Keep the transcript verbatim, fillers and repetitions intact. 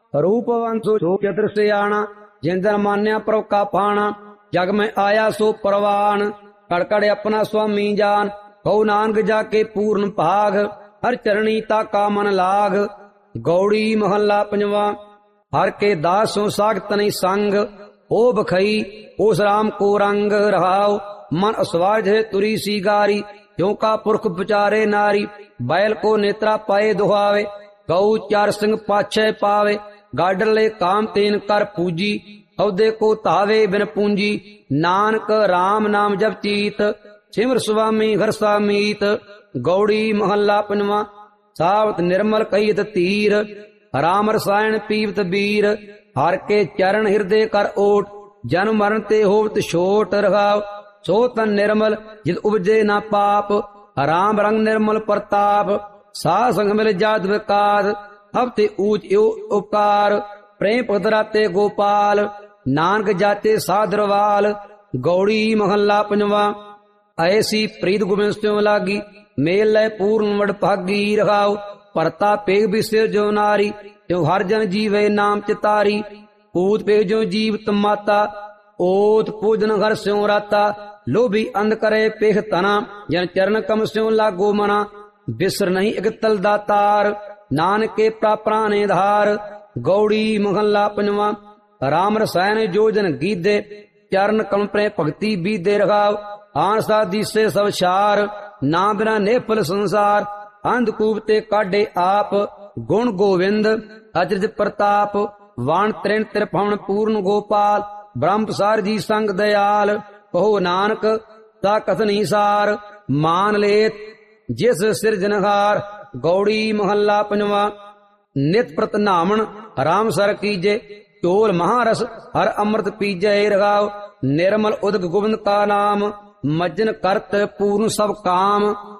रूपवंत सो चतुर सियाणा, जिंदन मान्या प्रभ का पाना। जग में आया सो परवान, कड़कड़ अपना स्वामी जान। कहो नानक जाके पूर्ण भाग, हर चरणी ताका मन लाग। गौड़ी महला पंजवा। हर के दास सो सागत नहीं संग, ओ बखई उस राम को रंग रहाओ। मन अस्वाज है तुरी सी गारी, क्यों का पुरख विचारे नारी। बैल को नेत्रा पाए दुहावे, गौ चार सिंह पाछे पावे। गाडर ले काम तेन कर पूजी, औदे को तावे बिन पूंजी। नानक राम नाम जप चीत, सिमर स्वामी हरसा मीत। गौड़ी महला पंजवा। सावत निर्मल कहित तीर, राम रसायन पीवत बीर। हर के चरण हृदय कर ओट, जन्म मरण ते होवत छोट रहाव। सो तन निर्मल जित उपजे ना पाप, राम रंग निर्मल प्रताप। सा संग मिल जात विकास, अब ते ऊंच यो उपकार। प्रेम पदराते गोपाल, नानक जाते साधरवाल। गौड़ी महला पंजवा। ऐसी प्रीत गोबिंद स्यों लागी, मेल लय पूर्ण वड भागी रहाओ। परता पेग बिसे जो नारी, त्यों हर जन जीवे नाम चितारी। पूत पेग जो जीवत माता, ओत पूजन हर स्यों राता। लोभी अंध करे पेख तना, जन चरण कम स्यों लागो मना। बिसर नहीं एक तल दातार, नानक के प्राणे धार। गौड़ी महला पंजवा। राम रसायन जोजन गीदे, चरण कम प्रे भक्ति बीदे रखाव। आन साधी से सब छार, ना बिना नेफल संसार। अंधकूप ते काढे आप, गुण गोविंद अचरज प्रताप। वाण त्रिन त्रिभुवन पूर्ण गोपाल, ब्रह्म प्रसार जी संग दयाल। कहो नानक ता कथनी सार, मान लेत जिस सिरजनहार। गौड़ी महला पंजवा। नित प्रत नामन राम सर कीजे, चोल महारस हर अमृत पीजे रगाव। निर्मल उदक गोविंद का नाम, मज्जन करत पूर्ण सब काम।